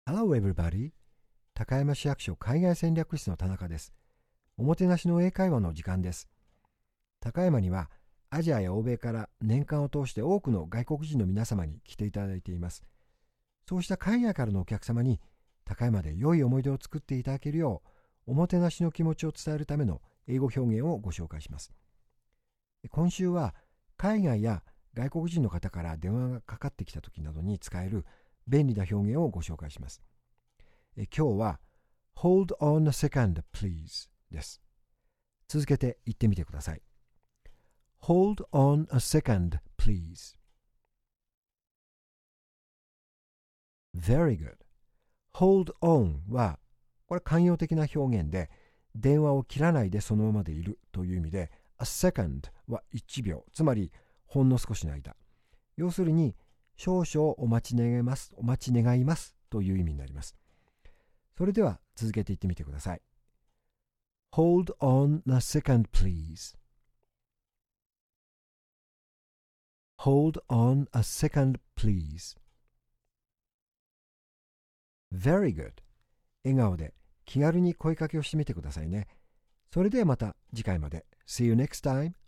Hello everybody. 高山市役所海外戦略室の田中です。おもてなしの英会話の時間です。高山にはアジアや欧米から年間を通して多くの外国人の皆様に来ていただいています。そうした海外からのお客様に高山で良い思い出を作っていただけるよう、おもてなしの気持ちを伝えるための英語表現をご紹介します。今週は海外や外国人の方から電話がかかってきた時などに使える便利な表現をご紹介します。今日は Hold on a second, please です。続けて言ってみてください。Hold on a second, please. Very good. Hold on はこれ慣用的な表現で、電話を切らないでそのままでいるという意味で、a second は1秒、つまりほんの少しの間。要するに少々お待ち願いますという意味になります。それでは続けて言ってみてください。Hold on a second, please. Hold on a second, please. Very good. 笑顔で気軽に声かけをしてみてくださいね。それではまた次回まで。See you next time